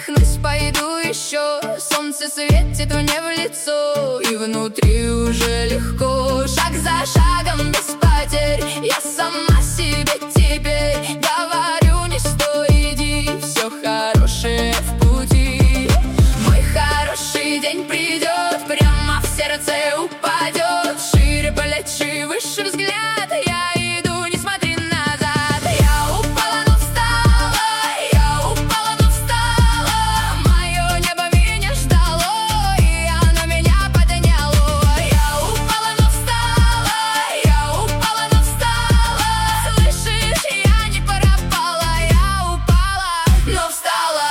Вдохнуть пойду еще, солнце светит мне в лицо, и внутри уже легко, шаг за шагом без потерь. Я сама себе теперь говорю: не стой, иди, все хорошее в пути. Мой хороший день придет, прямо в сердце упадет. Шире плечи, выше взгляд, я иду, не смотри назад. Я упала, но встала, я упала, но встала. Мое небо меня ждало, и оно меня подняло. Я упала, но встала, я упала, но встала. Слышишь, я не пропала, я упала, но встала.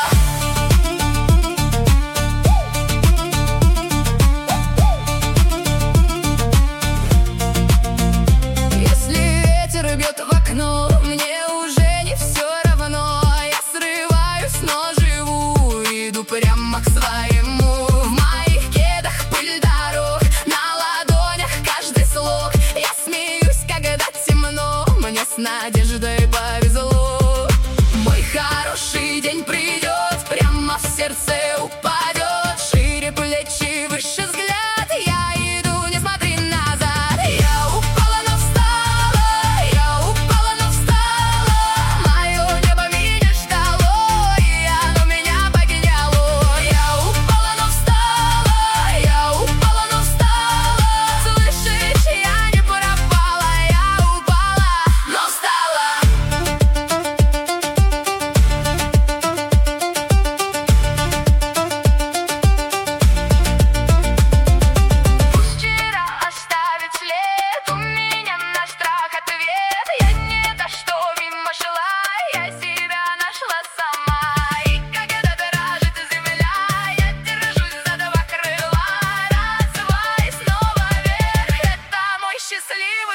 Бьет в окно, мне уже не все равно. Я срываюсь, но живу, иду прямо к своему. В моих кедах пыль дорог, на ладонях каждый слог. Я смеюсь, когда темно, мне с надеждой повезло. Мой хороший день придет, прямо в сердце упадет. Шире плечи, выше взгляд, я иду, не смотри назад. Я упала, но встала, я упала, но встала. Мое небо меня ждало, и оно меня подняло. Я упала, но встала, я упала, но встала. Слышишь, я не пропала, я упала, но встала. Пусть вчера оставит след, у меня на страх ответ. Я не то что мимо шла, я себя нашла сама. И когда дрожит земля, я держусь за два крыла. Раз, два и снова вверх, это мой счастливый